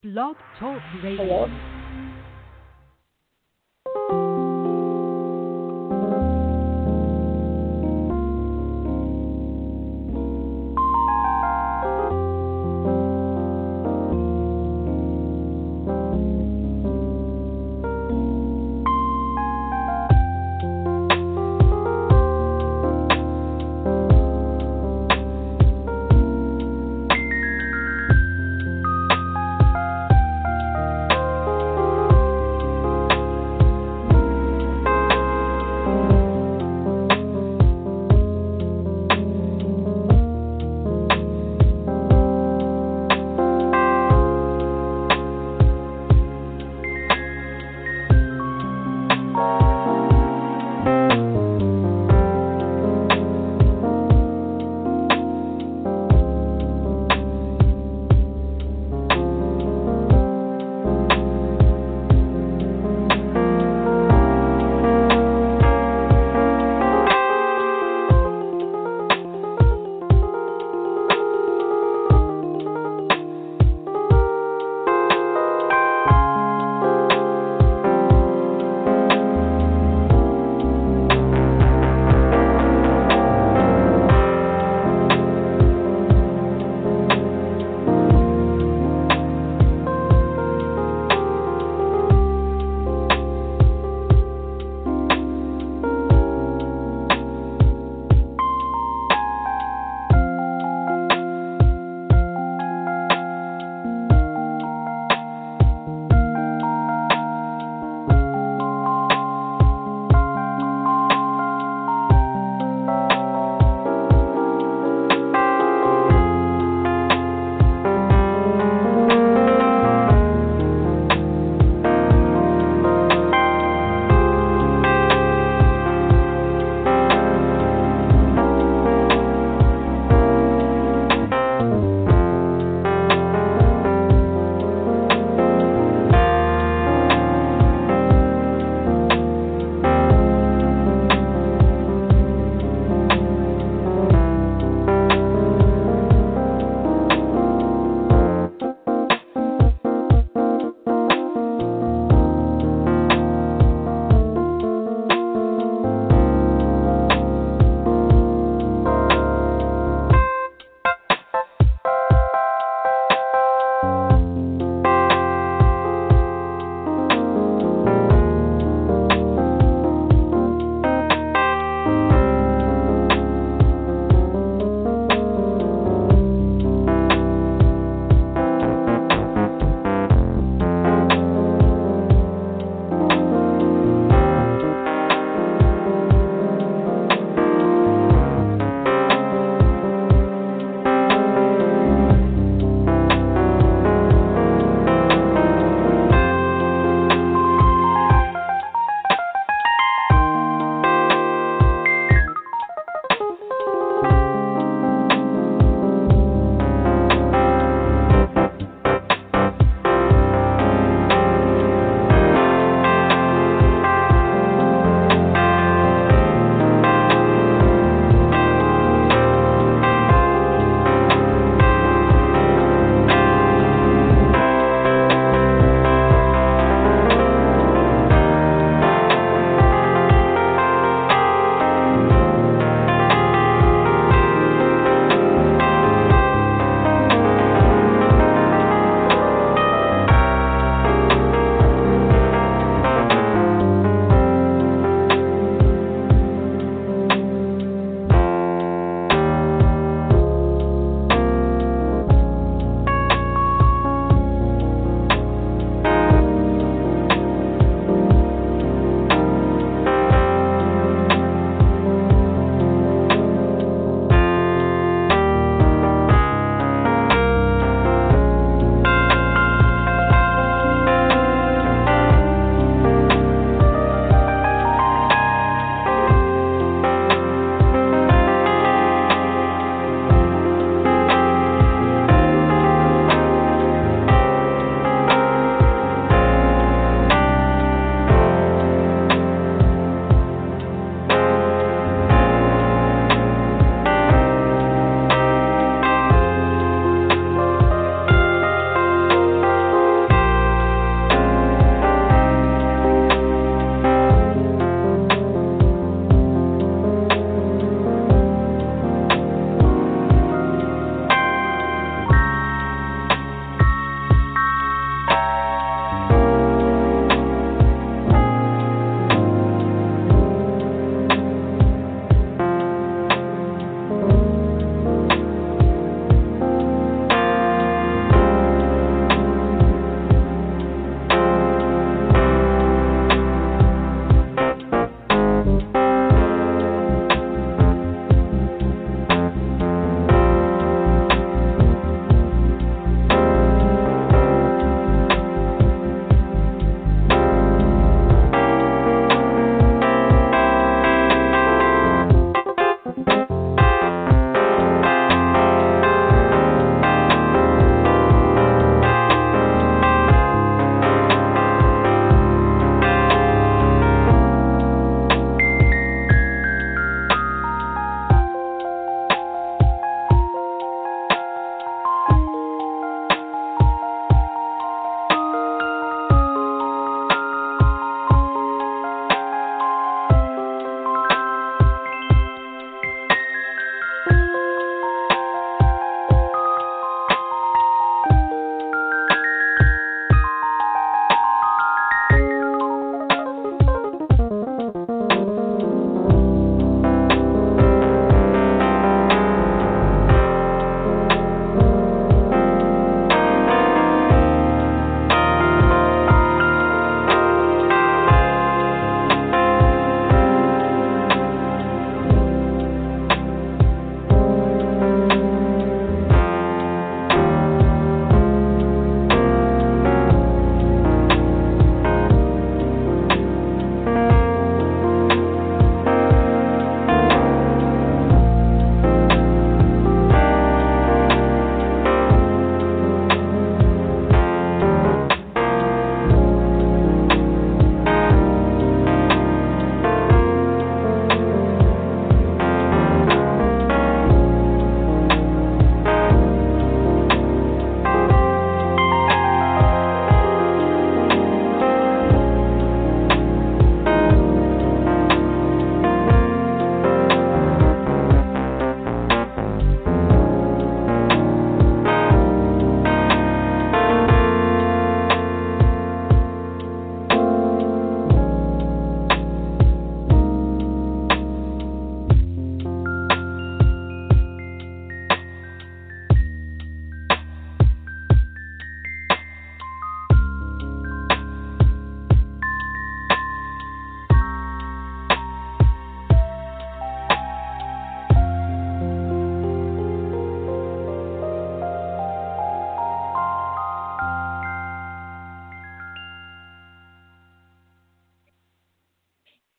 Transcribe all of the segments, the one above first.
Blog Talk Hello? Radio.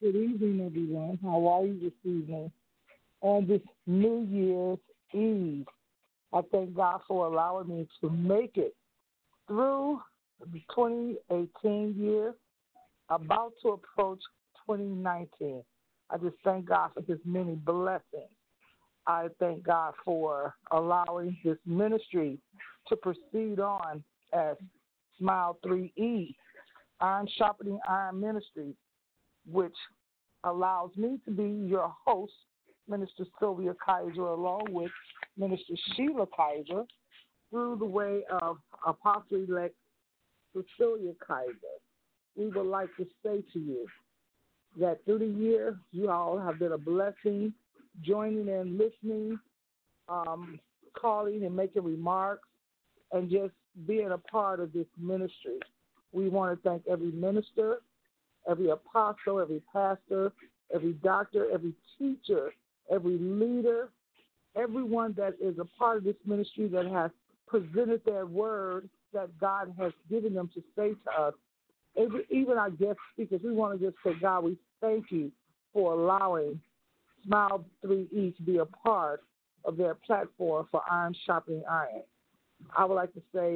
Good evening, everyone. How are you this evening? On this New Year's Eve, I thank God for allowing me to make it through the 2018 year, about to approach 2019. I just thank God for His many blessings. I thank God for allowing this ministry to proceed on as Smile 3E, Iron Sharpening Iron Ministries, which allows me to be your host, Minister Sylvia Kaiser, along with Minister Sheila Kaiser, through the way of Apostle-elect Cecilia Kaiser. We would like to say to you that through the year, you all have been a blessing, joining in, listening, calling and making remarks, and just being a part of this ministry. We want to thank every minister, every apostle, every pastor, every doctor, every teacher, every leader, everyone that is a part of this ministry that has presented their word that God has given them to say to us. Even our guest speakers, we want to just say, God, we thank you for allowing Smile 3E to be a part of their platform for Iron Sharpening Iron. I would like to say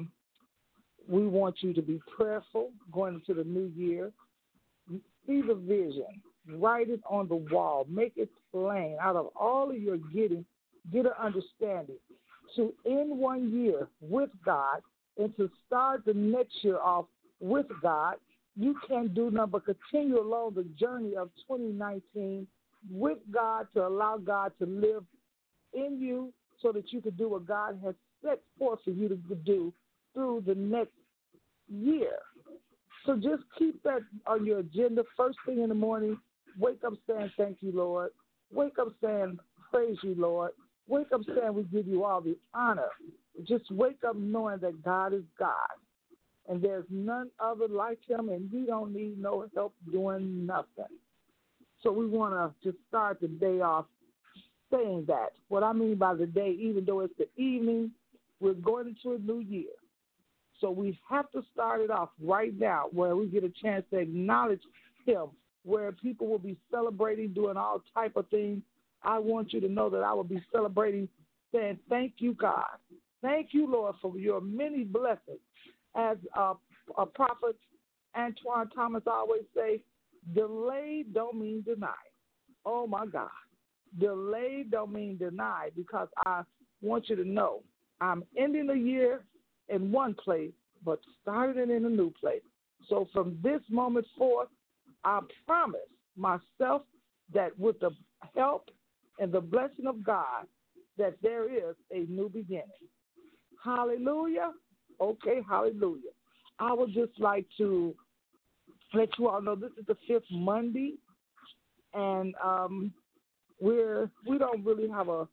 we want you to be prayerful going into the new year. See the vision. Write it on the wall. Make it plain. Out of all of your getting, get an understanding. To end one year with God and to start the next year off with God, you can't do nothing but continue along the journey of 2019 with God to allow God to live in you so that you can do what God has set forth for you to do through the next year. So just keep that on your agenda first thing in the morning. Wake up saying, thank you, Lord. Wake up saying, praise you, Lord. Wake up saying, we give you all the honor. Just wake up knowing that God is God. And there's none other like him, and we don't need no help doing nothing. So we want to just start the day off saying that. What I mean by the day, even though it's the evening, we're going into a new year. So we have to start it off right now where we get a chance to acknowledge him, where people will be celebrating, doing all type of things. I want you to know that I will be celebrating, saying, thank you, God. Thank you, Lord, for your many blessings. As a prophet Antoine Thomas always say, delayed don't mean denied. Oh, my God. Delayed don't mean denied, because I want you to know I'm ending the year in one place, but starting in a new place. So from this moment forth, I promise myself that with the help and the blessing of God, that there is a new beginning. Hallelujah. Okay, hallelujah. I would just like to let you all know this is the fifth Monday, and we don't really have a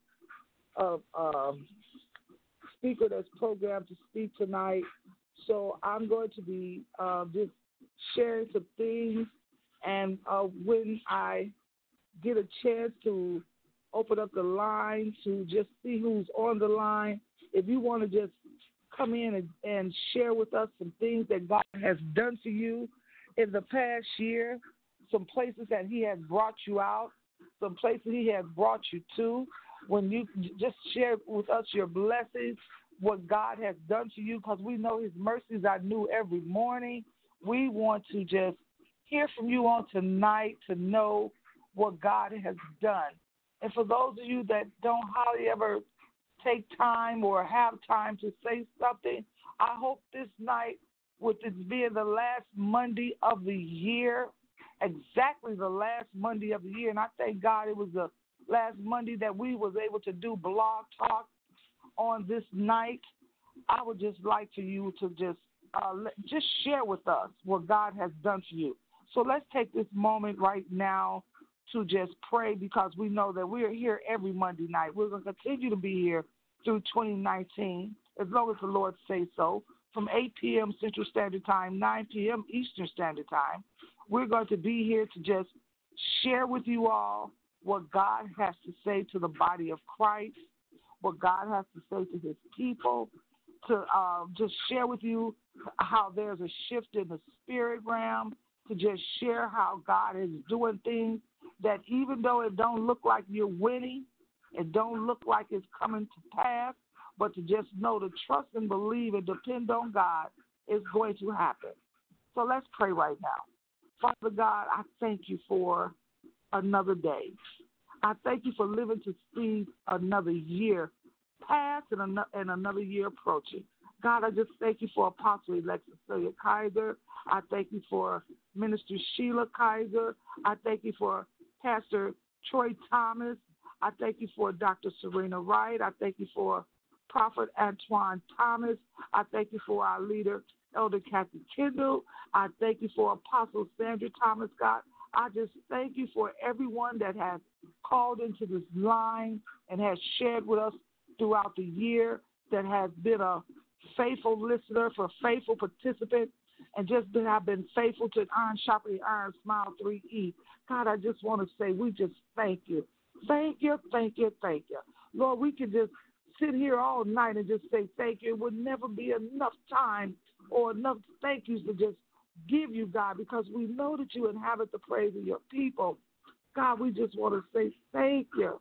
speaker that's programmed to speak tonight, so I'm going to be just sharing some things, and when I get a chance to open up the line to just see who's on the line, if you want to just come in and share with us some things that God has done for you in the past year, some places that he has brought you out, some places he has brought you to. When you just share with us your blessings, what God has done to you, because we know his mercies are new every morning. We want to just hear from you on tonight to know what God has done. And for those of you that don't hardly ever take time or have time to say something, I hope this night, with this being the last Monday of the year, exactly the last Monday of the year, and I thank God it was the last Monday that we was able to do Blog Talk on this night. I would just like for you to just share with us what God has done for you. So let's take this moment right now to just pray, because we know that we are here every Monday night. We're going to continue to be here through 2019, as long as the Lord says so, from 8 p.m. Central Standard Time, 9 p.m. Eastern Standard Time. We're going to be here to just share with you all what God has to say to the body of Christ, what God has to say to his people, to just share with you how there's a shift in the spirit realm, to just share how God is doing things, that even though it don't look like you're winning, it don't look like it's coming to pass, but to just know to trust and believe and depend on God is going to happen. So let's pray right now. Father God, I thank you for another day. I thank you for living to see another year pass and another year approaching. God, I just thank you for Apostle-elect Cecilia Kaiser. I thank you for Minister Sheila Kaiser. I thank you for Pastor Troy Thomas. I thank you for Dr. Serena Wright. I thank you for Prophet Antoine Thomas. I thank you for our leader, Elder Kathy Kendall. I thank you for Apostle Sandra Thomas, God. I just thank you for everyone that has called into this line and has shared with us throughout the year, that has been a faithful listener, for faithful participant, and just have been faithful to Iron Sharpening Iron Smile 3E. God, I just want to say we just thank you. Thank you, thank you, thank you. Lord, we could just sit here all night and just say thank you. It would never be enough time or enough thank yous to just give you, God, because we know that you inhabit the praise of your people. God, we just want to say thank you.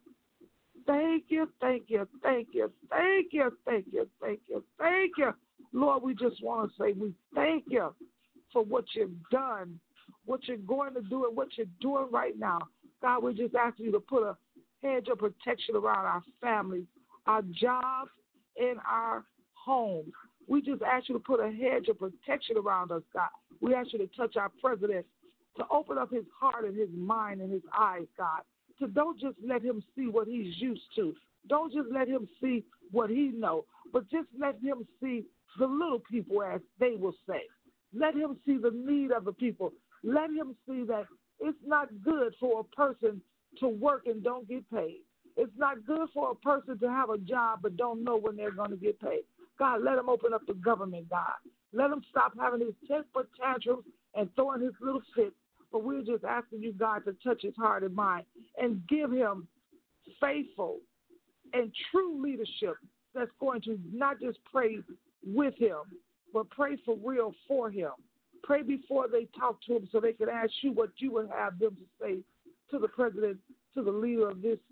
Thank you, thank you, thank you, thank you, thank you, thank you, thank you. Lord, we just want to say we thank you for what you've done, what you're going to do, and what you're doing right now. God, we just ask you to put a hedge of protection around our families, our jobs, and our homes. We just ask you to put a hedge of protection around us, God. We ask you to touch our president, to open up his heart and his mind and his eyes, God. So don't just let him see what he's used to. Don't just let him see what he knows, but just let him see the little people, as they will say. Let him see the need of the people. Let him see that it's not good for a person to work and don't get paid. It's not good for a person to have a job but don't know when they're going to get paid. God, let him open up the government, God. Let him stop having his temper tantrums and throwing his little fits. But we're just asking you, God, to touch his heart and mind and give him faithful and true leadership that's going to not just pray with him, but pray for real for him. Pray before they talk to him so they can ask you what you would have them to say to the president, to the leader of this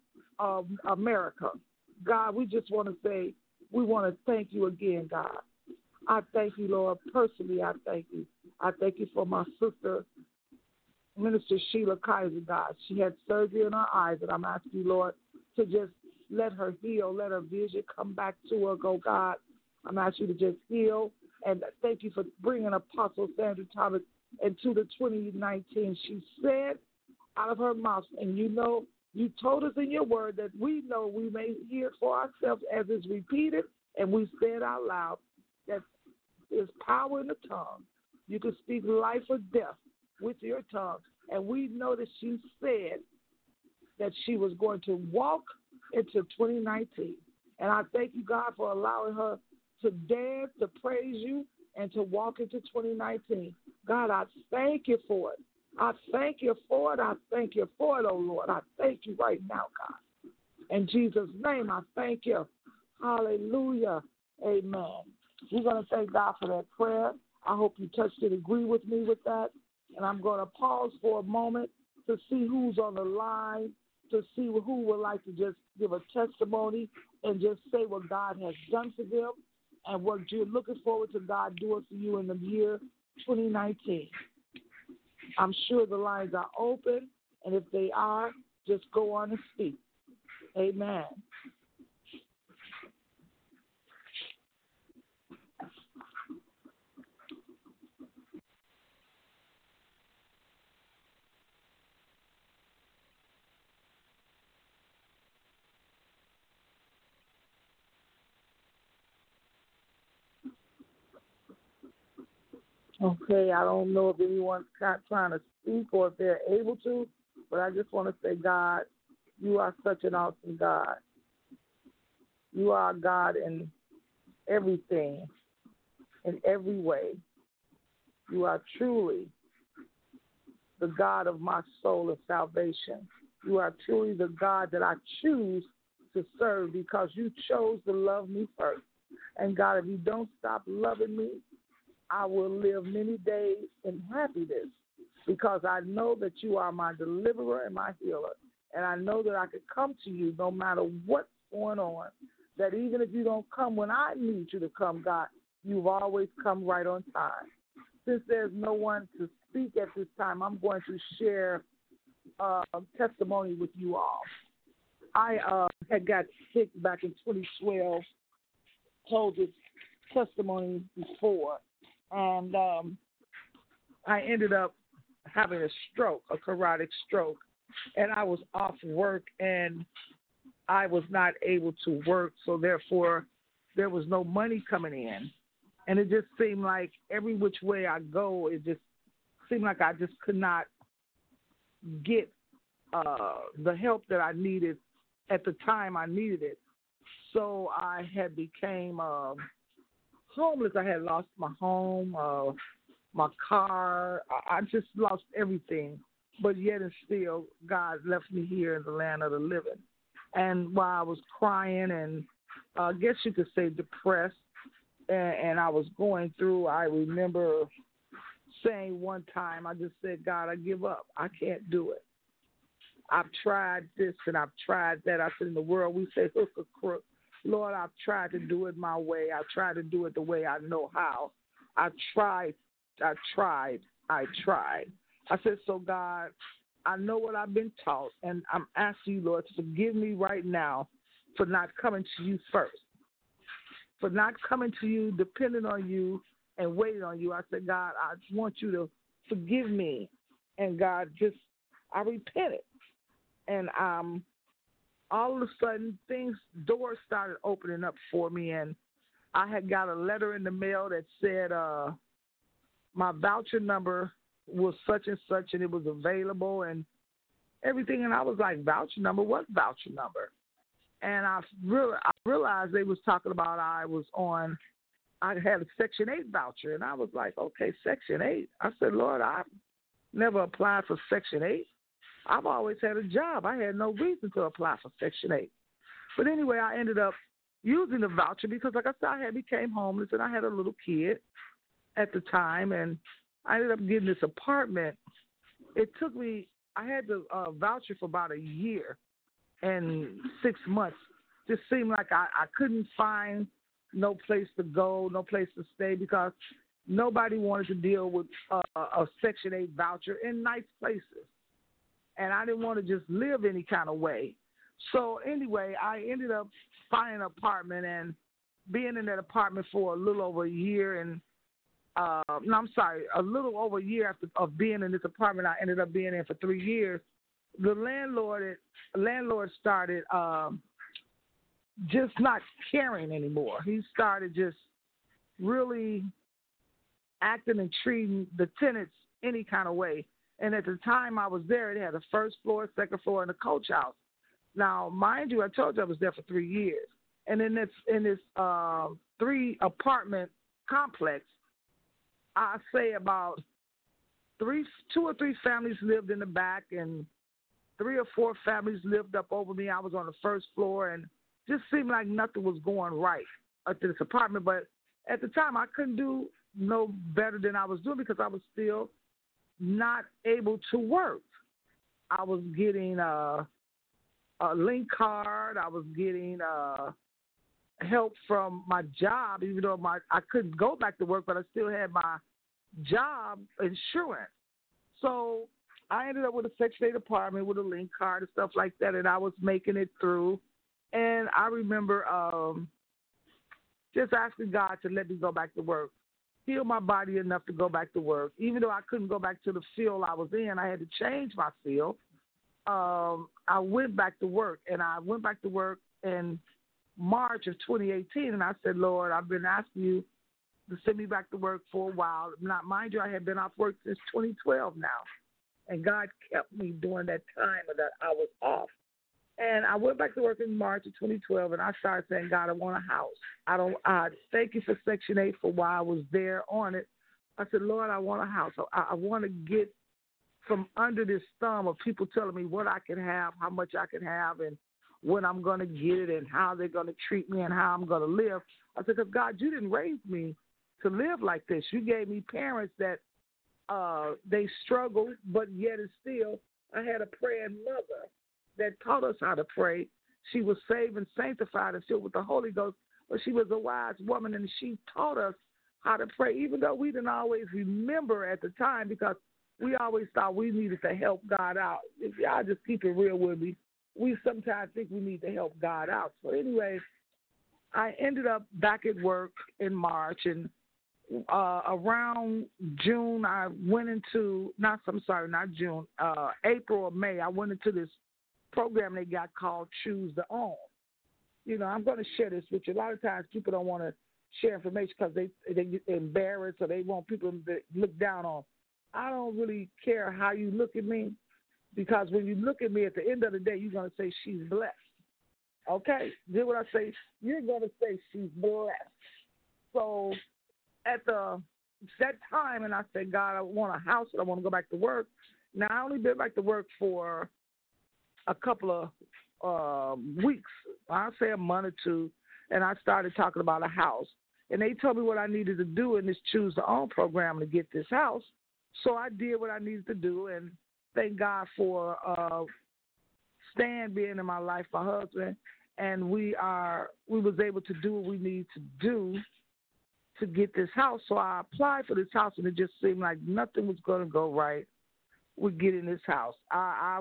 America. God, we just want to say, we want to thank you again, God. I thank you, Lord. Personally, I thank you. I thank you for my sister, Minister Sheila Kaiser, God. She had surgery in her eyes, and I'm asking you, Lord, to just let her heal, let her vision come back to her, go, God. I'm asking you to just heal, and thank you for bringing Apostle Sandra Thomas into the 2019. She said out of her mouth, and you know, you told us in your word that we know we may hear it for ourselves as it's repeated, and we said out loud that there's power in the tongue. You can speak life or death with your tongue. And we know that she said that she was going to walk into 2019. And I thank you, God, for allowing her to dance, to praise you, and to walk into 2019. God, I thank you for it. I thank you for it. I thank you for it, oh Lord. I thank you right now, God. In Jesus' name, I thank you. Hallelujah. Amen. We're going to thank God for that prayer. I hope you touched and agree with me with that. And I'm going to pause for a moment to see who's on the line, to see who would like to just give a testimony and just say what God has done for them and what you're looking forward to God doing for you in the year 2019. I'm sure the lines are open, and if they are, just go on and speak. Amen. Okay, I don't know if anyone's trying to speak or if they're able to, but I just want to say, God, you are such an awesome God. You are God in everything, in every way. You are truly the God of my soul and salvation. You are truly the God that I choose to serve because you chose to love me first. And God, if you don't stop loving me, I will live many days in happiness because I know that you are my deliverer and my healer. And I know that I could come to you no matter what's going on, that even if you don't come when I need you to come, God, you've always come right on time. Since there's no one to speak at this time, I'm going to share testimony with you all. I had got sick back in 2012, told this testimony before, and I ended up having a stroke, a carotid stroke, and I was off work, and I was not able to work, so therefore there was no money coming in. And it just seemed like every which way I go, it just seemed like I just could not get the help that I needed at the time I needed it. So I had became homeless. I had lost my home, my car. I just lost everything. But yet and still, God left me here in the land of the living. And while I was crying and I guess you could say depressed, and I was going through, I remember saying one time, I just said, God, I give up. I can't do it. I've tried this and I've tried that. I said, in the world, we say hook or crook. Lord, I've tried to do it my way. I tried to do it the way I know how. I tried. I said, so God, I know what I've been taught, and I'm asking you, Lord, to forgive me right now for not coming to you first, for not coming to you, depending on you, and waiting on you. I said, God, I just want you to forgive me. And God, I repented. And all of a sudden, doors started opening up for me, and I had got a letter in the mail that said my voucher number was such and such, and it was available and everything. And I was like, voucher number? What voucher number? And I realized they was talking about I had a Section 8 voucher. And I was like, okay, Section 8. I said, Lord, I've never applied for Section 8. I've always had a job. I had no reason to apply for Section 8. But anyway, I ended up using the voucher because, like I said, I had became homeless, and I had a little kid at the time, and I ended up getting this apartment. It took me, I had the voucher for about a year and 6 months. Just seemed like I couldn't find no place to go, no place to stay, because nobody wanted to deal with a Section 8 voucher in nice places. And I didn't want to just live any kind of way. So anyway, I ended up finding an apartment and being in that apartment for a little over a year. And a little over a year of being in this apartment, I ended up being in for 3 years. The landlord started just not caring anymore. He started just really acting and treating the tenants any kind of way. And at the time I was there, it had a first floor, second floor, and a coach house. Now, mind you, I told you I was there for 3 years. And in this 3-apartment complex, I say about 2 or 3 families lived in the back, and 3 or 4 families lived up over me. I was on the first floor, and just seemed like nothing was going right at this apartment. But at the time, I couldn't do no better than I was doing because I was still not able to work. I was getting a link card. I was getting help from my job, even though I couldn't go back to work, but I still had my job insurance. So I ended up with a Section 8 apartment with a link card and stuff like that, and I was making it through. And I remember just asking God to let me go back to work, heal my body enough to go back to work. Even though I couldn't go back to the field I was in, I had to change my field. I went back to work, and I went back to work in March of 2018, and I said, Lord, I've been asking you to send me back to work for a while. Not, mind you, I had been off work since 2012 now, and God kept me during that time that I was off. And I went back to work in March of 2012, and I started saying, God, I want a house. I thank you for Section 8 for while I was there on it. I said, Lord, I want a house. I want to get from under this thumb of people telling me what I can have, how much I can have, and when I'm going to get it, and how they're going to treat me, and how I'm going to live. I said, because God, you didn't raise me to live like this. You gave me parents that they struggled, but yet and still, I had a praying mother that taught us how to pray. She was saved and sanctified and filled with the Holy Ghost, but she was a wise woman, and she taught us how to pray, even though we didn't always remember at the time because we always thought we needed to help God out. If y'all just keep it real with me, we sometimes think we need to help God out. So anyway, I ended up back at work in March, and around June, I went into, not June, April or May, I went into this program they got called Choose to Own. You know, I'm going to share this with you. A lot of times people don't want to share information because they get embarrassed or they want people to look down on. I don't really care how you look at me because when you look at me at the end of the day, you're going to say she's blessed. Okay? Then what I say, you're going to say she's blessed. So at that time, and I said, God, I want a house and I want to go back to work. Now, I only been back to work for a couple of weeks, I'll say a month or two, and I started talking about a house. And they told me what I needed to do in this Choose to Own program to get this house. So I did what I needed to do, and thank God for Stan being in my life, my husband, and we was able to do what we need to do to get this house. So I applied for this house, and it just seemed like nothing was going to go right with getting this house. I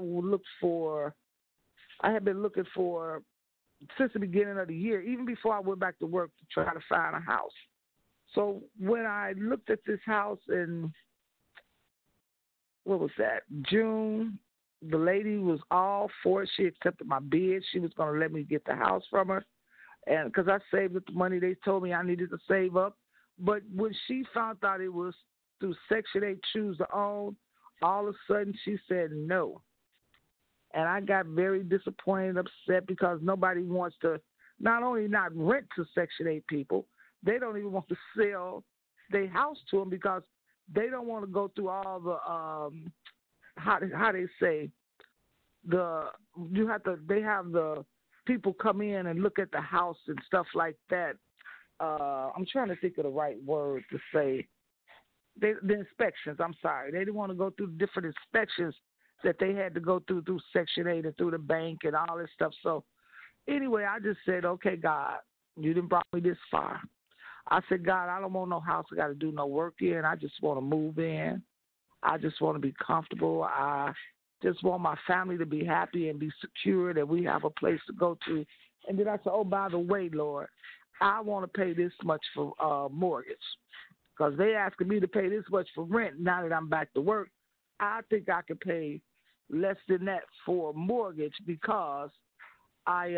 had been looking for since the beginning of the year, even before I went back to work to try to find a house. So when I looked at this house in, what was that, June, the lady was all for it. She accepted my bid. She was going to let me get the house from her. And because I saved up the money they told me I needed to save up. But when she found out it was through Section 8 Choose to Own, all of a sudden she said no. And I got very disappointed, upset, because nobody wants to not only not rent to Section 8 people, they don't even want to sell their house to them because they don't want to go through all the, how they say, they have the people come in and look at the house and stuff like that. I'm trying to think of the right word to say. The inspections, I'm sorry. They didn't want to go through different inspections that they had to go through Section 8 and through the bank and all this stuff. So anyway, I just said, okay, God, you done brought me this far. I said, God, I don't want no house I got to do no work in. I just want to move in. I just want to be comfortable. I just want my family to be happy and be secure, that we have a place to go to. And then I said, oh, by the way, Lord, I want to pay this much for mortgage because they asking me to pay this much for rent now that I'm back to work. I think I could pay less than that for a mortgage because I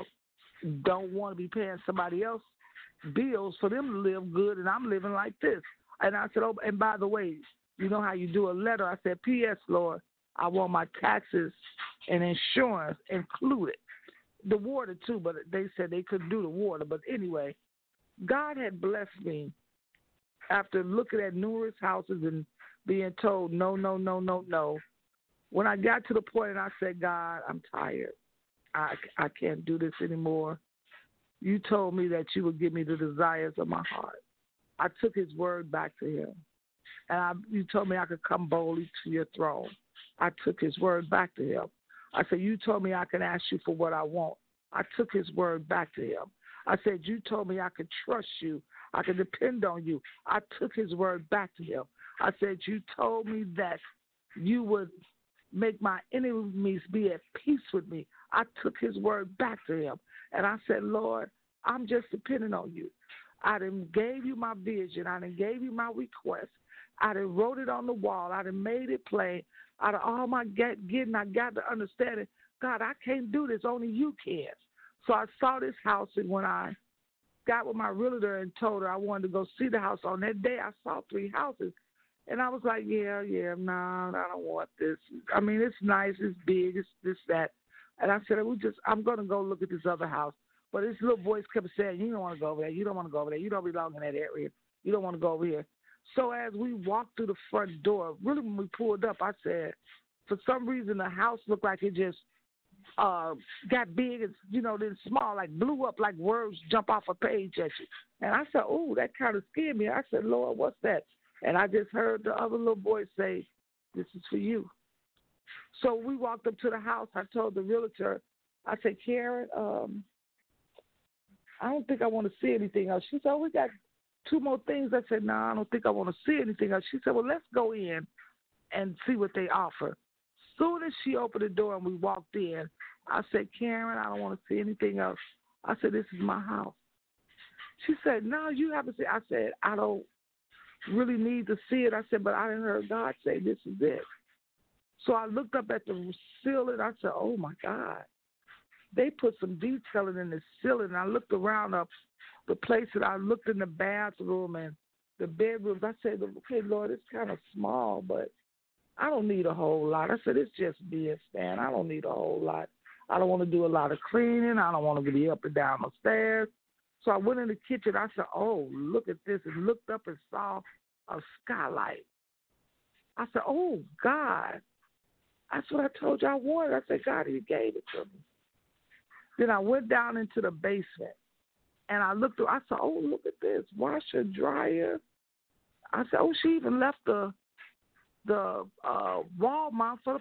don't want to be paying somebody else bills for them to live good, and I'm living like this. And I said, oh, and by the way, you know how you do a letter? I said, P.S., Lord, I want my taxes and insurance included. The water, too, but they said they couldn't do the water. But anyway, God had blessed me after looking at numerous houses and being told no, no, no, no, no. When I got to the point and I said, God, I'm tired. I can't do this anymore. You told me that you would give me the desires of my heart. I took his word back to him. And you told me I could come boldly to your throne. I took his word back to him. I said, you told me I can ask you for what I want. I took his word back to him. I said, you told me I could trust you. I could depend on you. I took his word back to him. I said, you told me that you would make my enemies be at peace with me. I took his word back to him. And I said, Lord, I'm just depending on you. I done gave you my vision. I done gave you my request. I done wrote it on the wall. I done made it plain. Out of all my getting, I got to understand it. God, I can't do this. Only you can. So I saw this house, and when I got with my realtor and told her I wanted to go see the house, on that day I saw 3 houses. And I was like, no, I don't want this. I mean, it's nice, it's big, it's this, that. And I said, I'm going to go look at this other house. But this little voice kept saying, you don't want to go over there. You don't want to go over there. You don't belong in that area. You don't want to go over here. So as we walked through the front door, really when we pulled up, I said, for some reason the house looked like it just got big and, then small, like blew up, like words jump off a page at you. And I said, oh, that kind of scared me. I said, Lord, what's that? And I just heard the other little boy say, "This is for you." So we walked up to the house. I told the realtor, I said, "Karen, I don't think I want to see anything else." She said, "Oh, we got two more things." I said, "No, I don't think I want to see anything else." She said, "Well, let's go in and see what they offer." Soon as she opened the door and we walked in, I said, "Karen, I don't want to see anything else." I said, "This is my house." She said, "No, you haven't seen it." I said, "I don't really need to see it." I said, "But I didn't hear God say this is it." So I looked up at the ceiling. I said, "Oh, my God." They put some detailing in the ceiling. I looked around up the place that I looked in the bathroom and the bedrooms. I said, "Okay, Lord, it's kind of small, but I don't need a whole lot." I said, "It's just being stand. I don't need a whole lot. I don't want to do a lot of cleaning. I don't want to be up and down the stairs." So I went in the kitchen. I said, "Oh, look at this," and looked up and saw a skylight. I said, "Oh, God, that's what I told you I wanted." I said, "God, you gave it to me." Then I went down into the basement, and I looked through. I said, "Oh, look at this, washer, dryer." I said, "Oh, she even left the wall mount for the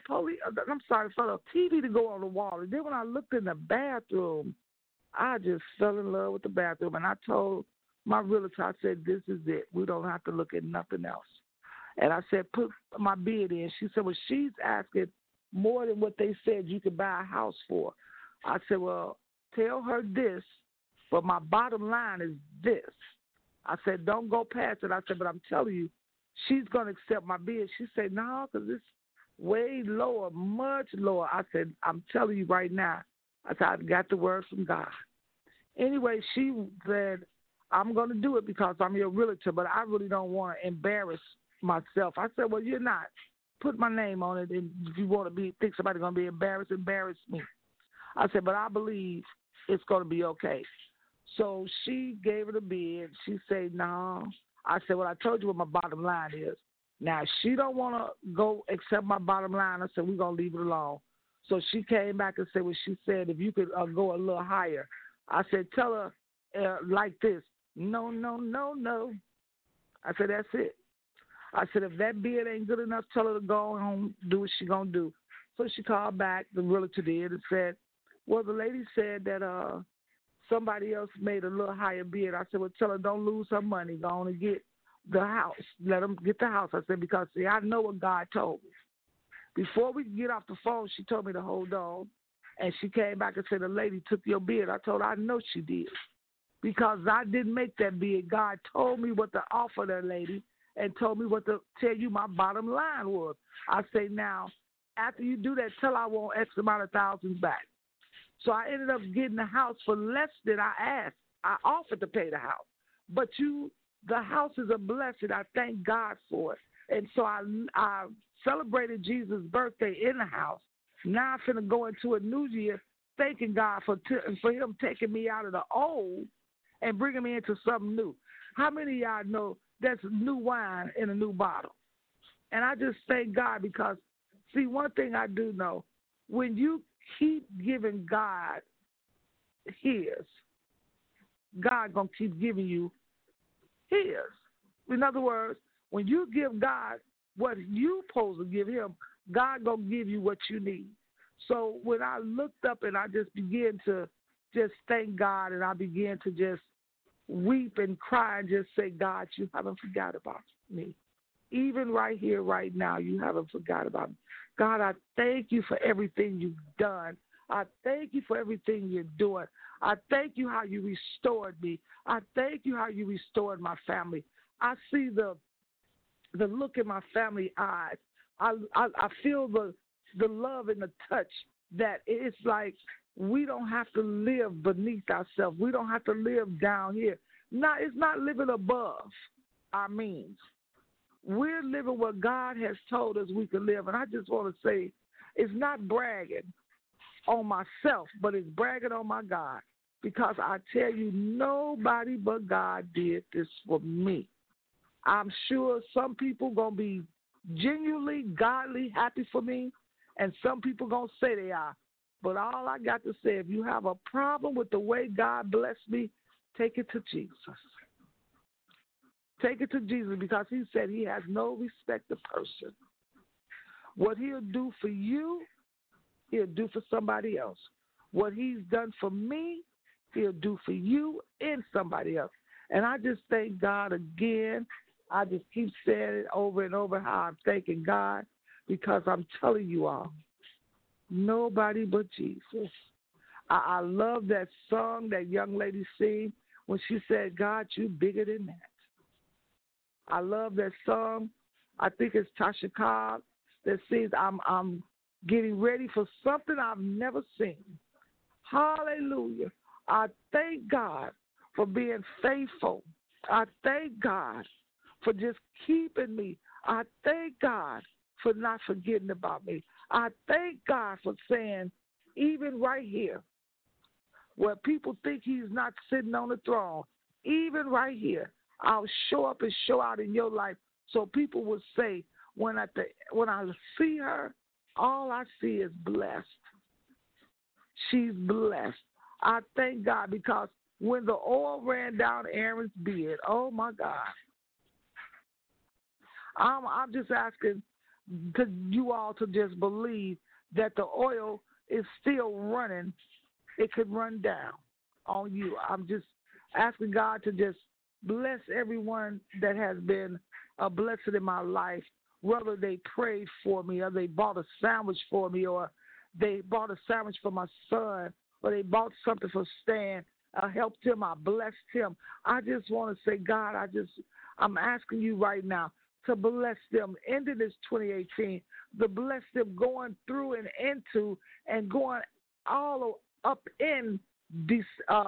for the TV to go on the wall." And then when I looked in the bathroom, I just fell in love with the bathroom. And I told my realtor, I said, "This is it. We don't have to look at nothing else." And I said, "Put my bid in." She said, "Well, she's asking more than what they said you could buy a house for." I said, "Well, tell her this, but my bottom line is this." I said, "Don't go past it." I said, "But I'm telling you, she's going to accept my bid." She said, "No, because it's way lower, much lower." I said, "I'm telling you right now." I said, "I got the word from God." Anyway, she said, "I'm going to do it because I'm your realtor, but I really don't want to embarrass myself." I said, "Well, you're not. Put my name on it, and if you want to think somebody's going to be embarrassed, embarrass me." I said, "But I believe it's going to be okay." So she gave it a bid. She said, "No." I said, "Well, I told you what my bottom line is. Now, if she don't want to go accept my bottom line," I said, "we're going to leave it alone." So she came back and said, "Well, she said, if you could go a little higher." I said, "Tell her like this. No, no, no, no." I said, "That's it." I said, "If that bid ain't good enough, tell her to go home, do what she going to do." So she called back, the realtor did, and said, "Well, the lady said that somebody else made a little higher bid." I said, "Well, tell her don't lose her money. Go on and get the house. Let them get the house." I said, "Because, see, I know what God told me." Before we could get off the phone, she told me to hold on. And she came back and said, "The lady took your bid." I told her, "I know she did. Because I didn't make that bid. God told me what to offer that lady and told me what to tell you my bottom line was." I say, "Now, after you do that, tell her I want X amount of thousands back." So I ended up getting the house for less than I asked. I offered to pay the house. But the house is a blessing. I thank God for it. And so I celebrated Jesus' birthday in the house. Now I'm finna go into a new year thanking God for him taking me out of the old and bringing me into something new. How many of y'all know that's new wine in a new bottle? And I just thank God because, see, one thing I do know, when you keep giving God his, God going to keep giving you his. In other words, when you give God what you supposed to give him, God going to give you what you need. So when I looked up and I just began to just thank God and I began to just weep and cry and just say, "God, you haven't forgot about me. Even right here, right now, you haven't forgot about me. God, I thank you for everything you've done. I thank you for everything you're doing. I thank you how you restored me. I thank you how you restored my family. I see the look in my family eyes. I feel the love and the touch that it's like we don't have to live beneath ourselves. We don't have to live down here. No, it's not living above our means. We're living what God has told us we can live. And I just want to say it's not bragging on myself, but it's bragging on my God. Because I tell you, nobody but God did this for me. I'm sure some people going to be genuinely, godly happy for me, and some people going to say they are. But all I got to say, if you have a problem with the way God blessed me, take it to Jesus. Take it to Jesus because he said he has no respect of person. What he'll do for you, he'll do for somebody else. What he's done for me, he'll do for you and somebody else. And I just thank God again. I just keep saying it over and over how I'm thanking God because I'm telling you all, nobody but Jesus. I love that song that young lady sang when she said, God, you bigger than that. I love that song. I think it's Tasha Cobb that says, I'm getting ready for something I've never seen. Hallelujah. I thank God for being faithful. I thank God for just keeping me. I thank God for not forgetting about me. I thank God for saying, even right here, where people think he's not sitting on the throne, even right here, I'll show up and show out in your life so people will say, when I see her, all I see is blessed. She's blessed. I thank God because when the oil ran down Aaron's beard, oh, my God, I'm just asking you all to just believe that the oil is still running. It could run down on you. I'm just asking God to just bless everyone that has been a blessing in my life, whether they prayed for me or they bought a sandwich for me or they bought a sandwich for my son or they bought something for Stan. I helped him. I blessed him. I just want to say, God, I'm asking you right now to bless them into this 2018, to bless them going through and into and going all up in this,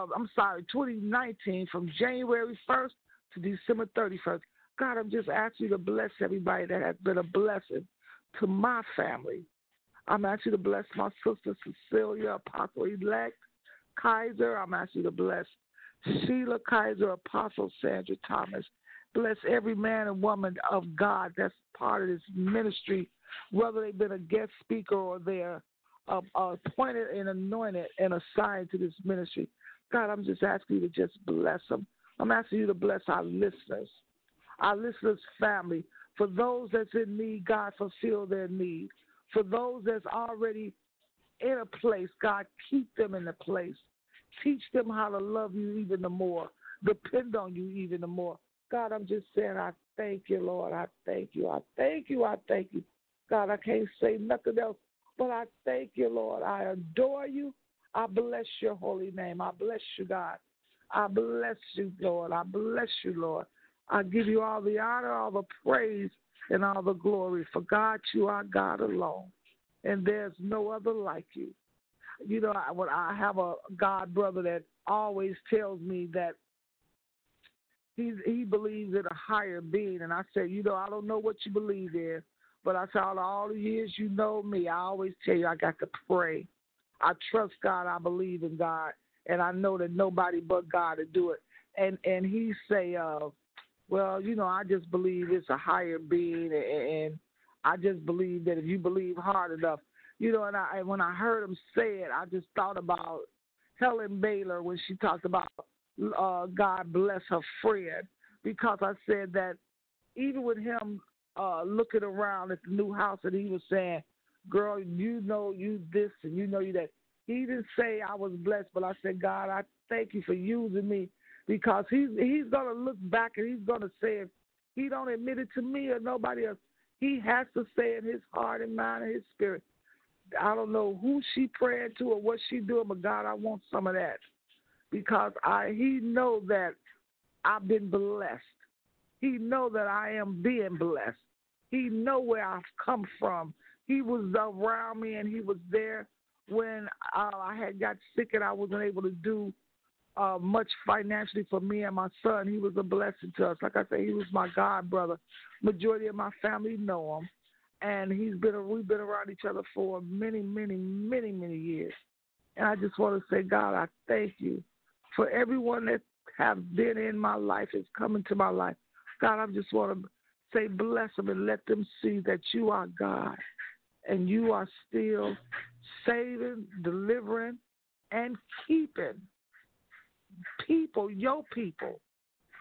2019 from January 1st to December 31st. God, I'm just asking you to bless everybody that has been a blessing to my family. I'm asking you to bless my sister Cecilia, Apostle-elect Kaiser. I'm asking you to bless Sheila Kaiser, Apostle Sandra Thomas. Bless every man and woman of God that's part of this ministry, whether they've been a guest speaker or they're appointed and anointed and assigned to this ministry. God, I'm just asking you to just bless them. I'm asking you to bless our listeners family. For those that's in need, God, fulfill their need. For those that's already in a place, God, keep them in the place. Teach them how to love you even the more. Depend on you even the more. God, I'm just saying I thank you, Lord. I thank you. I thank you. I thank you. God, I can't say nothing else, but I thank you, Lord. I adore you. I bless your holy name. I bless you, God. I bless you, Lord. I bless you, Lord. I give you all the honor, all the praise, and all the glory. For God, you are God alone, and there's no other like you. You know, I have a God brother that always tells me that he believes in a higher being, and I say, you know, I don't know what you believe in, but I said, all the years you know me, I always tell you I got to pray. I trust God. I believe in God, and I know that nobody but God to do it. And he say, well, you know, I just believe it's a higher being, and I just believe that if you believe hard enough, you know, and when I heard him say it, I just thought about Helen Baylor when she talked about God bless her friend, because I said that even with him looking around at the new house and he was saying, girl, you know you this and you know you that. He didn't say I was blessed, but I said, God, I thank you for using me, because he's going to look back and he's going to say, if he don't admit it to me or nobody else, he has to say in his heart and mind and his spirit, I don't know who she praying to or what she doing, but God, I want some of that, because he know that I've been blessed. He know that I am being blessed. He know where I've come from. He was around me and he was there when I had got sick and I wasn't able to do much financially for me and my son. He was a blessing to us. Like I said, he was my God brother. Majority of my family know him, and we've been around each other for many, many, many, many years. And I just want to say, God, I thank you for everyone that have been in my life, is coming to my life. God, I just want to say bless them and let them see that you are God and you are still saving, delivering, and keeping people, your people,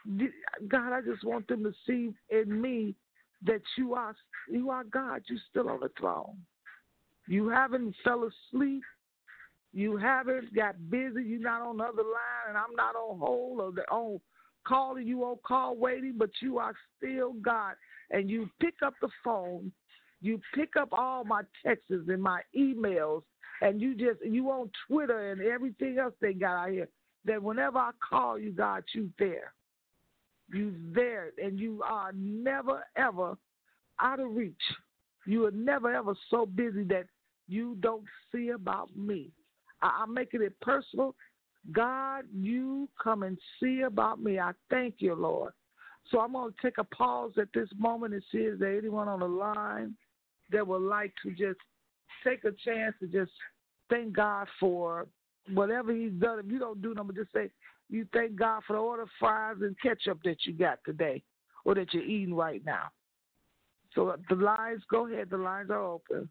God, I just want them to see in me that you are God. You're still on the throne. You haven't fell asleep. You haven't got busy. You're not on the other line, and I'm not on hold or on calling you on call waiting, but you are still God. And you pick up the phone. You pick up all my texts and my emails, and you on Twitter and everything else they got out here. That whenever I call you, God, you there. You there, and you are never, ever out of reach. You are never, ever so busy that you don't see about me. I'm making it personal. God, you come and see about me. I thank you, Lord. So I'm going to take a pause at this moment and see if there's anyone on the line that would like to just take a chance to just thank God for whatever he's done. If you don't do nothing, just say you thank God for the order of fries and ketchup that you got today or that you're eating right now. So the lines, go ahead. The lines are open.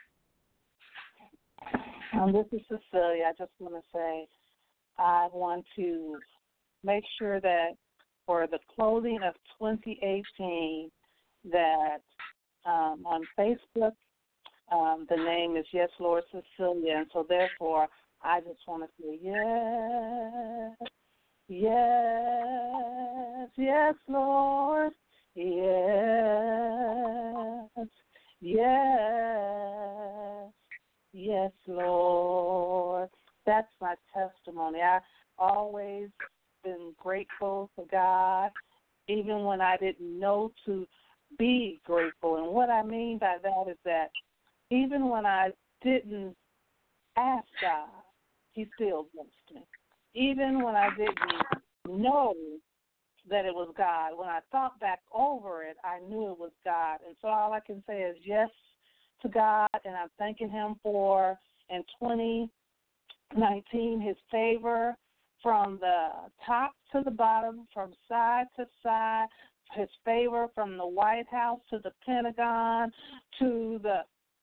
This is Cecilia. I just want to say I want to make sure that for the closing of 2018 that on Facebook the name is Yes, Lord Cecilia. And so therefore I just want to say yes, yes, yes, Lord, yes, yes. Yes, Lord. That's my testimony. I always been grateful for God, even when I didn't know to be grateful. And what I mean by that is that even when I didn't ask God, he still blessed me. Even when I didn't know that it was God, when I thought back over it, I knew it was God. And so all I can say is yes to God, and I'm thanking him for, in 2019, his favor from the top to the bottom, from side to side, his favor from the White House to the Pentagon to the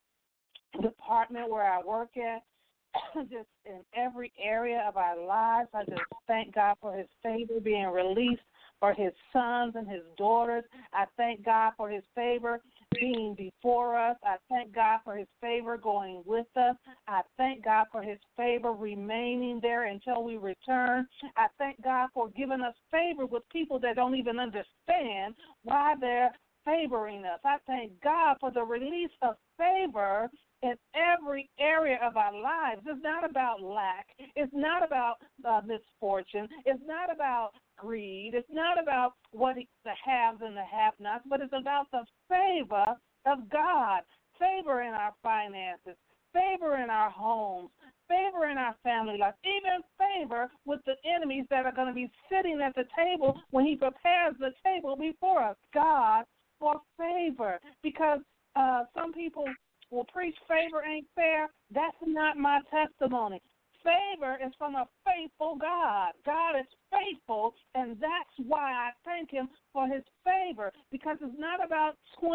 department where I work at, just in every area of our lives. I just thank God for his favor being released for his sons and his daughters. I thank God for his favor being before us. I thank God for his favor going with us. I thank God for his favor remaining there until we return. I thank God for giving us favor with people that don't even understand why they're favoring us. I thank God for the release of favor in every area of our lives. It's not about lack. It's not about misfortune. It's not about greed. It's not about the haves and the have-nots, but it's about the favor of God, favor in our finances, favor in our homes, favor in our family life, even favor with the enemies that are going to be sitting at the table when he prepares the table before us. God for favor, because some people will preach favor ain't fair. That's not my testimony. Favor is from a faithful God. God is faithful, and that's why I thank him for his favor, because it's not about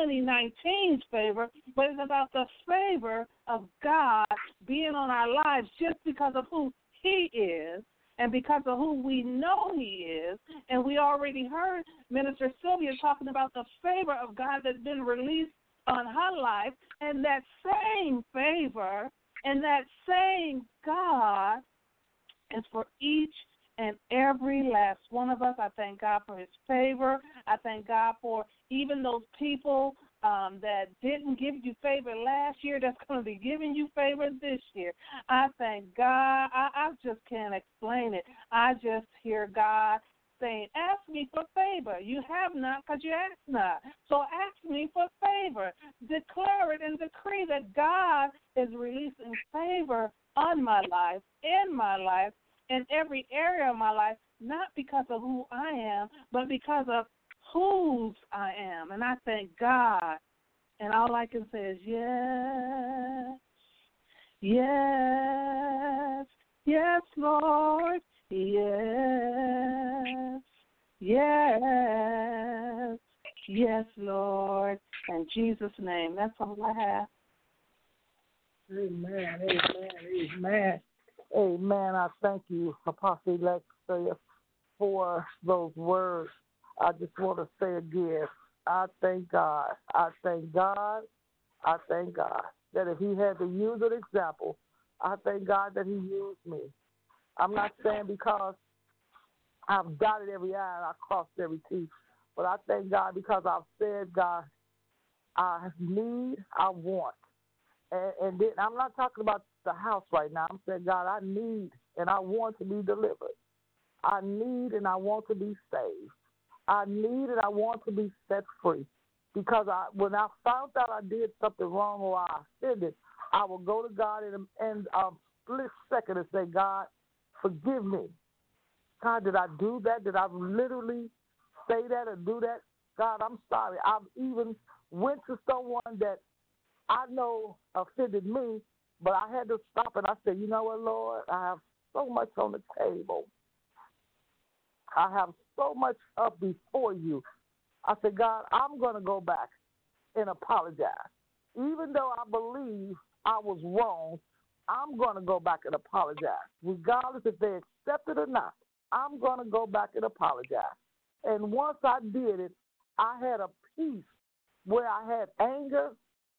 2019's favor, but it's about the favor of God being on our lives just because of who he is and because of who we know he is. And we already heard Minister Sylvia talking about the favor of God that's been released on her life, and that same favor and that same God is for each and every last one of us. I thank God for his favor. I thank God for even those people that didn't give you favor last year that's going to be giving you favor this year. I thank God. I just can't explain it. I just hear God saying, ask me for favor. You have not because you ask not. So ask me for favor. Declare it and decree that God is releasing favor on my life, in my life, in every area of my life, not because of who I am, but because of whose I am. And I thank God. And all I can say is yes, yes, yes, Lord. Yes, yes, yes, Lord. In Jesus' name, that's all I have. Amen, amen, amen. Amen. I thank you, Apostle Alexia, for those words. I just want to say again, I thank God. I thank God. I thank God that if he had to use an example, I thank God that he used me. I'm not saying because I've dotted every I and I crossed every T, but I thank God because I've said, God, I need, I want. And then I'm not talking about the house right now. I'm saying, God, I need and I want to be delivered. I need and I want to be saved. I need and I want to be set free. Because when I found out I did something wrong or I offended, I will go to God in a split second and say, God, forgive me. God, did I do that? Did I literally say that or do that? God, I'm sorry. I've even went to someone that I know offended me, but I had to stop and I said, you know what, Lord, I have so much on the table. I have so much up before you. I said, God, I'm going to go back and apologize. Even though I believe I was wrong, I'm going to go back and apologize. Regardless if they accept it or not, I'm going to go back and apologize. And once I did it, I had a peace where I had anger.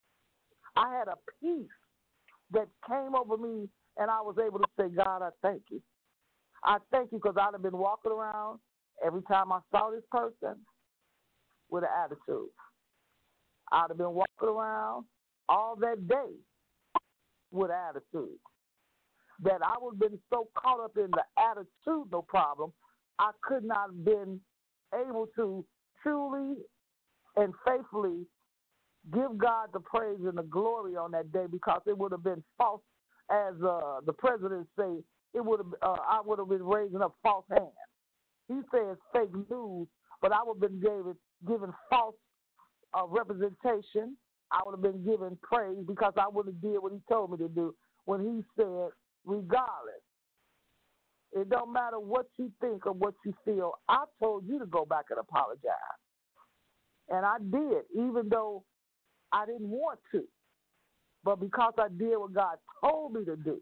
I had a peace that came over me, and I was able to say, God, I thank you. I thank you because I'd have been walking around every time I saw this person with an attitude. I'd have been walking around all that day with attitude. That I would have been so caught up in the attitudinal problem, I could not have been able to truly and faithfully give God the praise and the glory on that day because it would have been false, as the president say. It would have. I would have been raising up false hands. He says fake news, but I would have been given false representation. I would have been given praise because I would have did what he told me to do when he said, regardless, it don't matter what you think or what you feel, I told you to go back and apologize. And I did, even though I didn't want to. But because I did what God told me to do,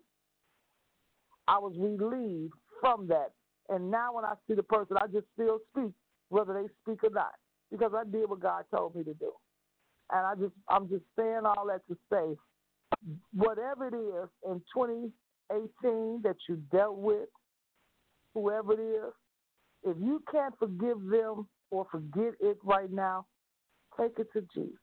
I was relieved from that. And now when I see the person, I just still speak, whether they speak or not, because I did what God told me to do. And I'm just saying all that to say, whatever it is in 2018 that you dealt with, whoever it is, if you can't forgive them or forget it right now, take it to Jesus.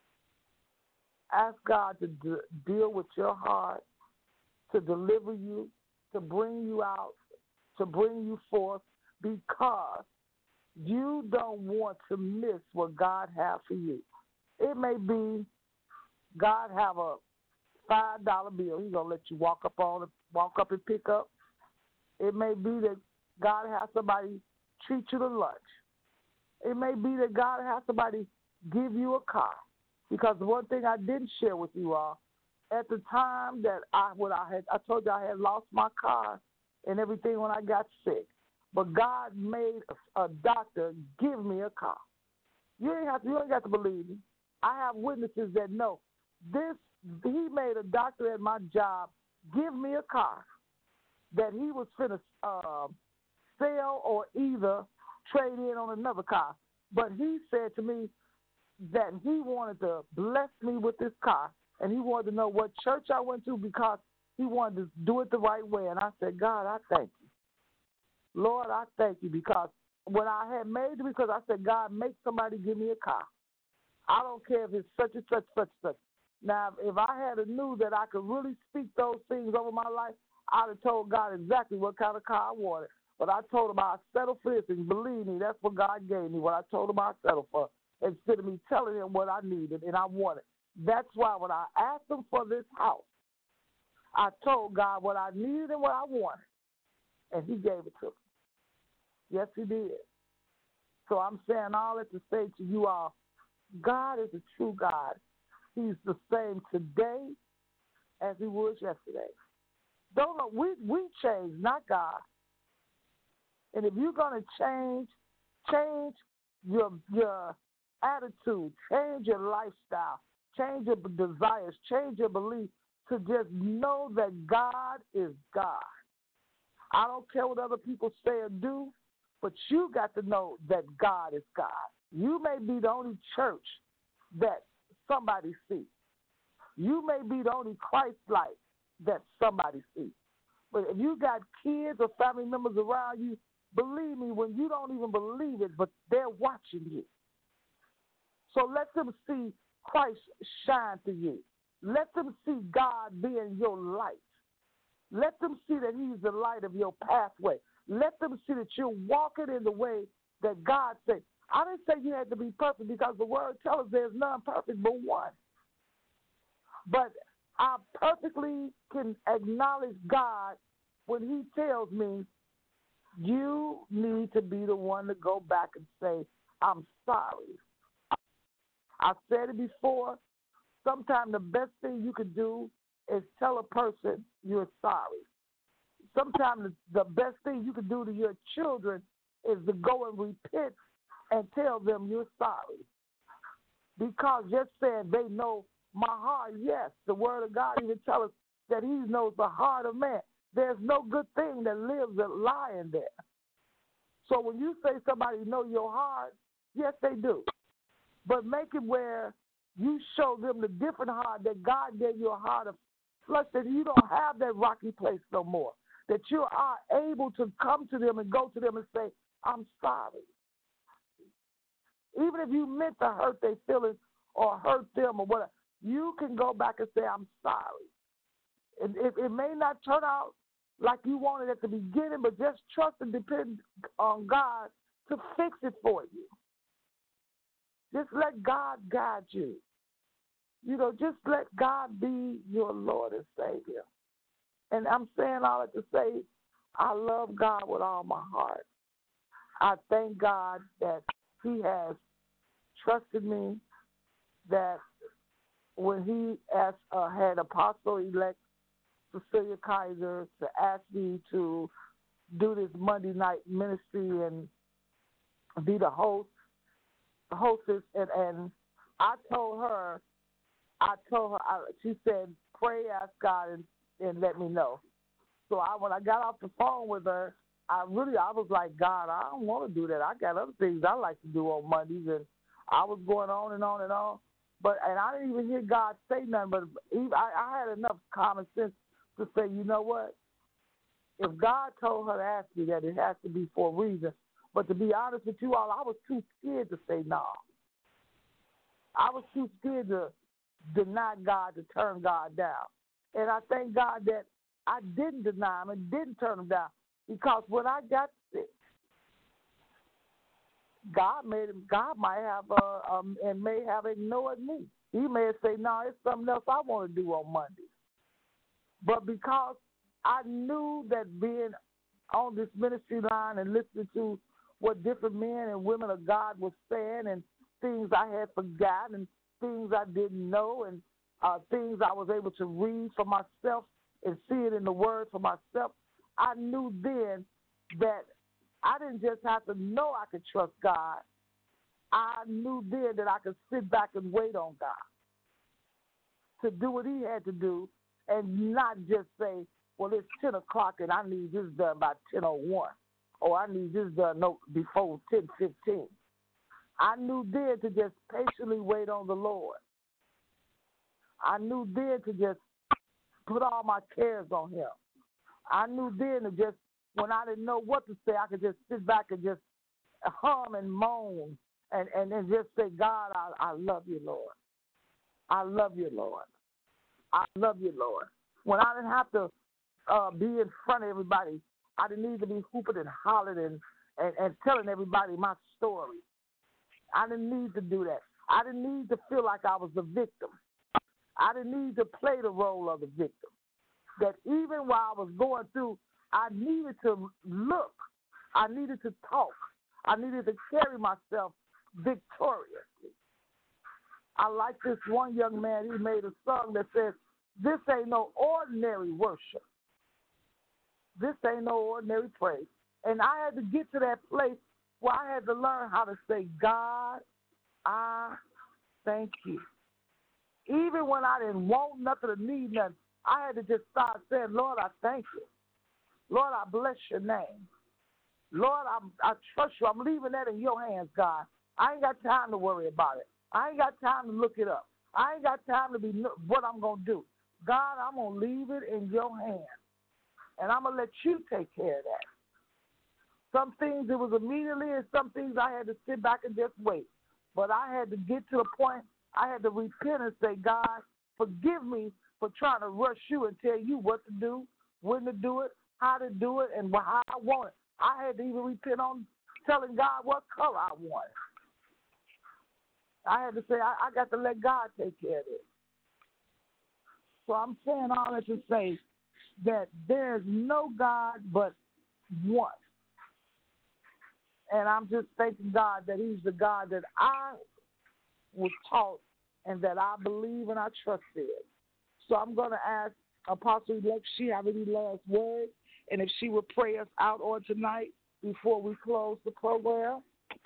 Ask God to deal with your heart, to deliver you, to bring you out, to bring you forth, because you don't want to miss what God has for you. It may be God have a $5 bill He's gonna let you walk up and pick up. It may be that God has somebody treat you to lunch. It may be that God has somebody give you a car. Because the one thing I didn't share with you all, at the time that I told you I had lost my car and everything when I got sick. But God made a doctor give me a car. You ain't got to believe me. I have witnesses that know this. He made a doctor at my job give me a car that he was finna sell or either trade in on another car. But he said to me that he wanted to bless me with this car, and he wanted to know what church I went to because he wanted to do it the right way. And I said, God, I thank you. Lord, I thank you, because when I had made it, because I said, God, make somebody give me a car. I don't care if it's such and such, such and such. Now, if I had knew that I could really speak those things over my life, I'd have told God exactly what kind of car I wanted. But I told him I'd settle for this, and believe me, that's what God gave me, what I told him I'd settle for, instead of me telling him what I needed and I wanted. That's why when I asked him for this house, I told God what I needed and what I wanted, and he gave it to me. Yes, he did. So I'm saying all that to say to you all, God is a true God. He's the same today as he was yesterday. Don't know, we change, not God. And if you're going to change your attitude, change your lifestyle, change your desires, change your belief, to just know that God is God. I don't care what other people say or do, But you got to know that God is God. You may be the only church that somebody sees. You may be the only Christ-like that somebody sees. But if you got kids or family members around you, believe me, when you don't even believe it, but they're watching you. So let them see Christ shine through you. Let them see God being your light. Let them see that he's the light of your pathway. Let them see that you're walking in the way that God said. I didn't say you had to be perfect because the word tells us there's none perfect but one. But I perfectly can acknowledge God when he tells me, you need to be the one to go back and say, I'm sorry. I've said it before. Sometimes the best thing you can do is tell a person you're sorry. Sometimes the best thing you can do to your children is to go and repent and tell them you're sorry. Because just saying they know my heart, yes, the word of God even tells us that he knows the heart of man. There's no good thing that lives a lie in there. So when you say somebody know your heart, yes, they do. But make it where you show them the different heart that God gave you, a heart of flesh, that you don't have that rocky place no more, that you are able to come to them and go to them and say, I'm sorry. Even if you meant to hurt their feelings or hurt them or whatever, you can go back and say, I'm sorry. It may not turn out like you wanted at the beginning, but just trust and depend on God to fix it for you. Just let God guide you. You know, just let God be your Lord and Savior. And I'm saying all that to say, I love God with all my heart. I thank God that he has trusted me, that when he had Apostle-elect Cecilia Kaiser to ask me to do this Monday night ministry and be the hostess, and I told her, she said, pray, ask God, and let me know. So when I got off the phone with her, I was like, God, I don't want to do that. I got other things I like to do on Mondays, and I was going on and on and on. And I didn't even hear God say nothing, but I had enough common sense to say, you know what? If God told her to ask me that, it has to be for a reason. But to be honest with you all, I was too scared to say no. I was too scared to deny God, to turn God down. And I thank God that I didn't deny him and didn't turn him down, because when I got sick, God might have and may have ignored me. He may have said, no, it's something else I want to do on Monday. But because I knew that being on this ministry line and listening to what different men and women of God were saying, and things I had forgotten, things I didn't know, and things I was able to read for myself and see it in the Word for myself, I knew then that I didn't just have to know I could trust God. I knew then that I could sit back and wait on God to do what he had to do, and not just say, well, it's 10 o'clock and I need this done by 10:01, or I need this done before 10:15. I knew then to just patiently wait on the Lord. I knew then to just put all my cares on him. I knew then to just, when I didn't know what to say, I could just sit back and just hum and moan and then just say, God, I love you, Lord. I love you, Lord. I love you, Lord. When I didn't have to be in front of everybody, I didn't need to be hooping and hollering and telling everybody my story. I didn't need to do that. I didn't need to feel like I was the victim. I didn't need to play the role of the victim. That even while I was going through, I needed to look. I needed to talk. I needed to carry myself victoriously. I like this one young man, he made a song that says, this ain't no ordinary worship. This ain't no ordinary praise. And I had to get to that place where I had to learn how to say, God, I thank you. Even when I didn't want nothing or need nothing, I had to just start saying, Lord, I thank you. Lord, I bless your name. Lord, I trust you. I'm leaving that in your hands, God. I ain't got time to worry about it. I ain't got time to look it up. I ain't got time to be what I'm going to do. God, I'm going to leave it in your hands, and I'm going to let you take care of that. Some things it was immediately, and some things I had to sit back and just wait. But I had to get to the point, I had to repent and say, God, forgive me for trying to rush you and tell you what to do, when to do it, how to do it, and how I want it. I had to even repent on telling God what color I wanted. I had to say, I got to let God take care of it. So I'm saying all that to say that there's no God but one. And I'm just thanking God that he's the God that I was taught and that I believe and I trust in. So I'm going to ask Apostle-elect, she have any last words, and if she would pray us out on tonight before we close the program.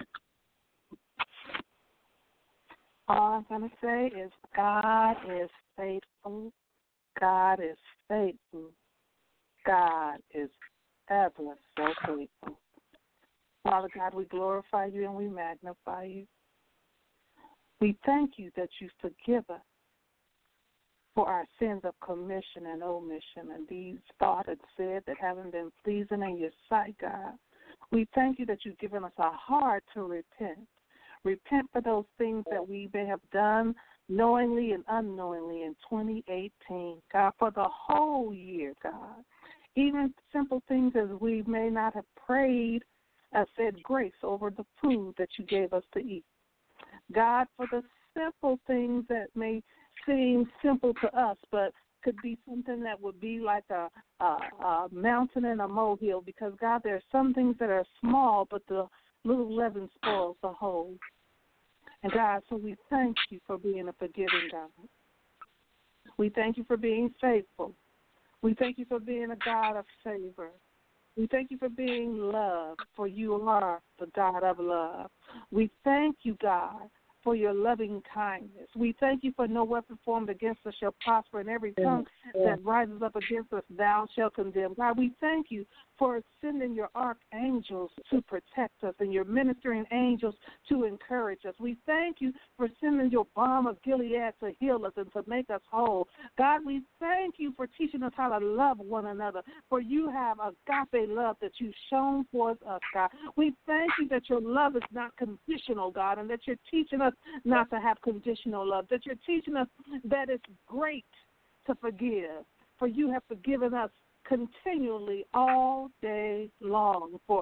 All I'm going to say is God is faithful. God is faithful. God is ever so faithful. Father God, we glorify you and we magnify you. We thank you that you forgive us for our sins of commission and omission and deeds thought and said that haven't been pleasing in your sight, God. We thank you that you've given us a heart to repent. Repent for those things that we may have done knowingly and unknowingly in 2018, God, for the whole year, God. Even simple things as we may not have prayed and said grace over the food that you gave us to eat. God, for the simple things that may seem simple to us, but could be something that would be like a mountain and a molehill, because, God, there are some things that are small, but the little leaven spoils the whole. And, God, so we thank you for being a forgiving God. We thank you for being faithful. We thank you for being a God of favor. We thank you for being love, for you are the God of love. We thank you, God, for your loving kindness. We thank you for no weapon formed against us shall prosper, and every tongue that rises up against us thou shalt condemn. God, we thank you for sending your archangels to protect us and your ministering angels to encourage us. We thank you for sending your balm of Gilead to heal us and to make us whole. God, we thank you for teaching us how to love one another, for you have agape love that you've shown towards us, God. We thank you that your love is not conditional, God, and that you're teaching us not to have conditional love, that you're teaching us that it's great to forgive, for you have forgiven us continually all day long for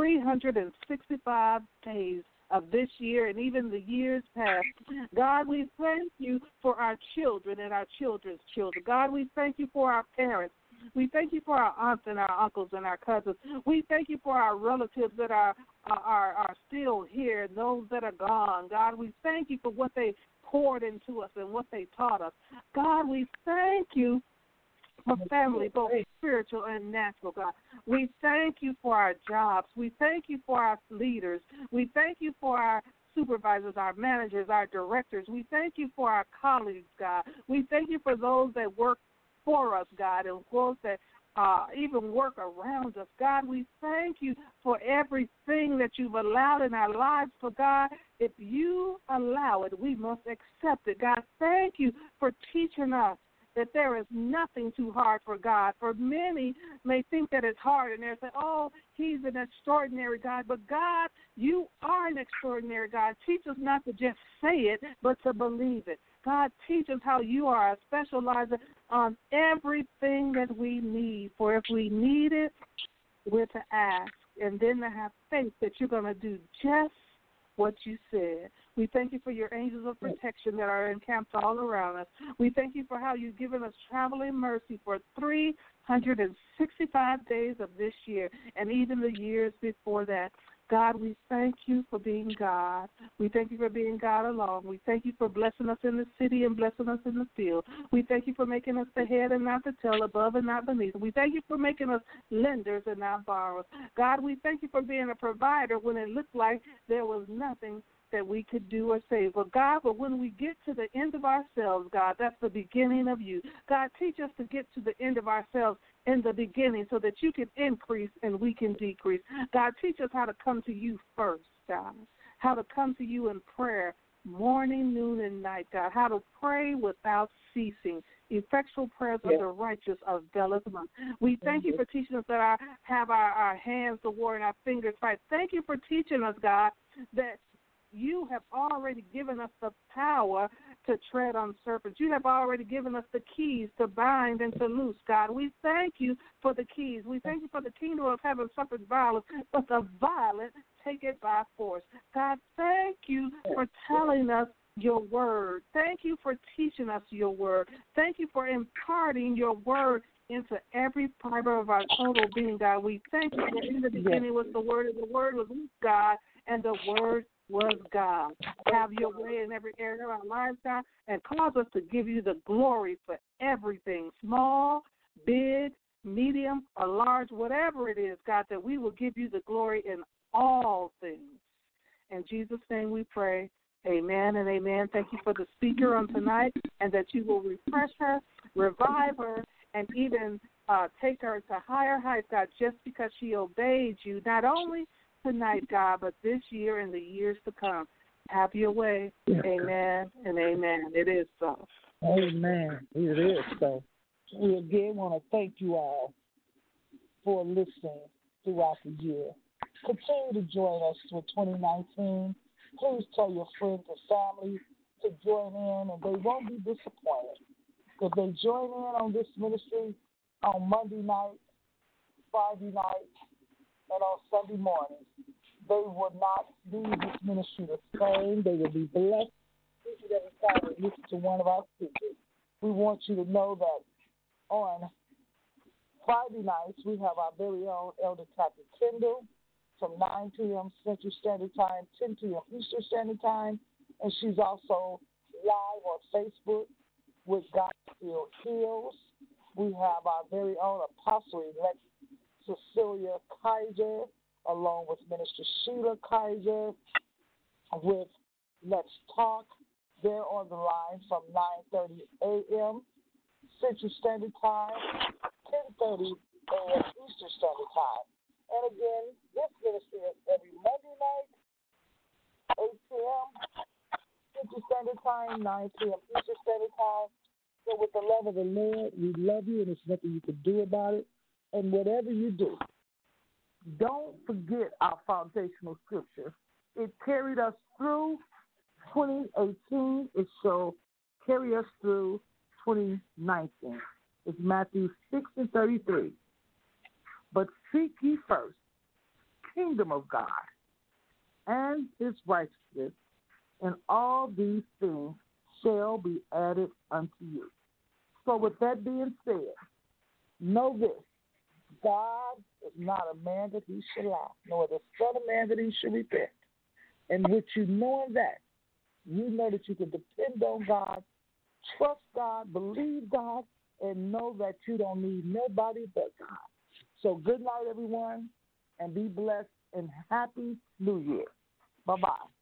365 days of this year and even the years past. God, we thank you for our children and our children's children. God, we thank you for our parents. We thank you for our aunts and our uncles and our cousins. We thank you for our relatives that are still here and those that are gone. God, we thank you for what they poured into us and what they taught us. God, we thank you for family, both spiritual and natural, God. We thank you for our jobs. We thank you for our leaders. We thank you for our supervisors, our managers, our directors. We thank you for our colleagues, God. We thank you for those that work for us, God, and those that even work around us. God, we thank you for everything that you've allowed in our lives. For, God, if you allow it, we must accept it. God, thank you for teaching us that there is nothing too hard for God. For many may think that it's hard, and they say, oh, he's an extraordinary God. But, God, you are an extraordinary God. Teach us not to just say it, but to believe it. God, teach us how you are a specializer on everything that we need. For if we need it, we're to ask, and then to have faith that you're going to do just what you said. We thank you for your angels of protection that are encamped all around us. We thank you for how you've given us traveling mercy for 365 days of this year and even the years before that. God, we thank you for being God. We thank you for being God alone. We thank you for blessing us in the city and blessing us in the field. We thank you for making us the head and not the tail, above and not beneath. We thank you for making us lenders and not borrowers. God, we thank you for being a provider when it looked like there was nothing that we could do or say. But when we get to the end of ourselves, God, that's the beginning of you. God, teach us to get to the end of ourselves in the beginning so that you can increase and we can decrease. God, teach us how to come to you first, God, how to come to you in prayer morning, noon, and night, God, how to pray without ceasing. Effectual prayers of the righteous availeth much. We thank you for teaching us that our hands to war and our fingers fight. Thank you for teaching us, God, that you have already given us the power to tread on serpents. You have already given us the keys to bind and to loose, God. We thank you for the keys. We thank you for the kingdom of heaven suffered violence, but the violent take it by force. God, thank you for telling us your word. Thank you for teaching us your word. Thank you for imparting your word into every fiber of our total being, God. We thank you that in the beginning was the word, and the word was with God, and the word was God. Have your way in every area of our lives, God, and cause us to give you the glory for everything, small, big, medium, or large, whatever it is, God, that we will give you the glory in all things. In Jesus' name we pray. Amen and amen. Thank you for the speaker on tonight, and that you will refresh her, revive her, and even take her to higher heights, God, just because she obeyed you, not only tonight, God, but this year and the years to come. Have your way. Amen and amen. It is so. Amen. It is so. We again want to thank you all for listening throughout the year. Continue to join us for 2019. Please tell your friends and family to join in, and they won't be disappointed. If they join in on this ministry on Monday night, Friday night, and on Sunday mornings, they will not leave this ministry the same. They will be blessed each and every time they listen to one of our speakers. We want you to know that on Friday nights, we have our very own Elder Kathy Kendall from 9 p.m. Central Standard Time, 10 p.m. Eastern Standard Time, and she's also live on Facebook with God Still Heals. We have our very own Apostle-elect Cecilia Kaiser, along with Minister Sheila Kaiser, with Let's Talk. They're on the line from 9:30 a.m. Central Standard Time, 10:30 a.m. Eastern Standard Time. And again, this ministry is every Monday night, 8 p.m. Central Standard Time, 9 p.m. Eastern Standard Time. So with the love of the Lord, we love you, and there's nothing you can do about it. And whatever you do, don't forget our foundational scripture. It carried us through 2018. It shall carry us through 2019. It's Matthew 6:33. But seek ye first kingdom of God and his righteousness, and all these things shall be added unto you. So with that being said, know this: God is not a man that he should lie, nor the son of man that he should repent. And with you knowing that, you know that you can depend on God, trust God, believe God, and know that you don't need nobody but God. So good night, everyone, and be blessed, and Happy New Year. Bye-bye.